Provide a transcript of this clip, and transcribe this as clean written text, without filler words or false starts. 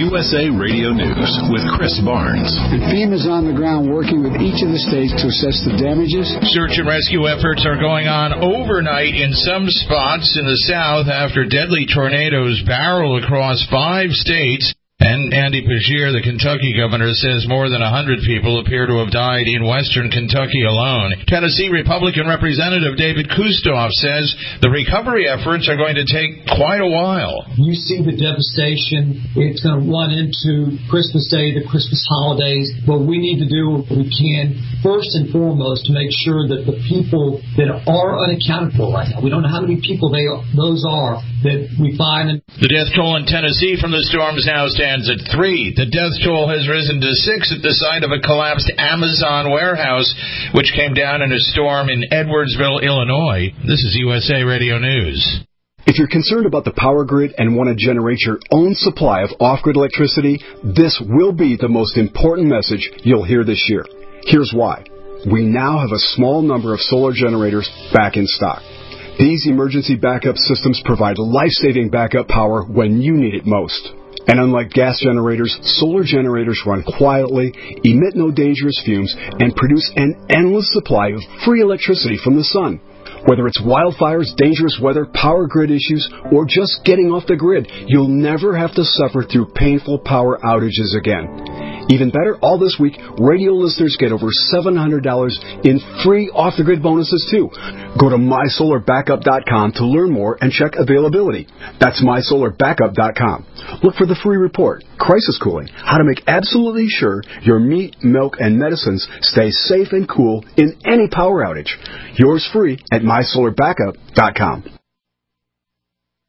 USA Radio News with Chris Barnes. And FEMA's on the ground working with each of the states to assess the damages. Search and rescue efforts are going on overnight in some spots in the South after deadly tornadoes barreled across 5 states. And Andy Beshear, the Kentucky governor, says more than 100 people appear to have died in western Kentucky alone. Tennessee Republican Representative David Kustoff says the recovery efforts are going to take quite a while. You see the devastation. It's going to run into Christmas Day, the Christmas holidays. But we need to do what we can, first and foremost, to make sure that the people that are unaccounted for right now, we don't know how many people those are, that we find. The death toll in Tennessee from the storms now stands at 3. The death toll has risen to 6 at the site of a collapsed Amazon warehouse, which came down in a storm in Edwardsville, Illinois. This is USA Radio News. If you're concerned about the power grid and want to generate your own supply of off-grid electricity, this will be the most important message you'll hear this year. Here's why. We now have a small number of solar generators back in stock. These emergency backup systems provide life-saving backup power when you need it most. And unlike gas generators, solar generators run quietly, emit no dangerous fumes, and produce an endless supply of free electricity from the sun. Whether it's wildfires, dangerous weather, power grid issues, or just getting off the grid, you'll never have to suffer through painful power outages again. Even better, all this week, radio listeners get over $700 in free off-the-grid bonuses, too. Go to mysolarbackup.com to learn more and check availability. That's mysolarbackup.com. Look for the free report, Crisis Cooling, how to make absolutely sure your meat, milk, and medicines stay safe and cool in any power outage. Yours free at mysolarbackup.com.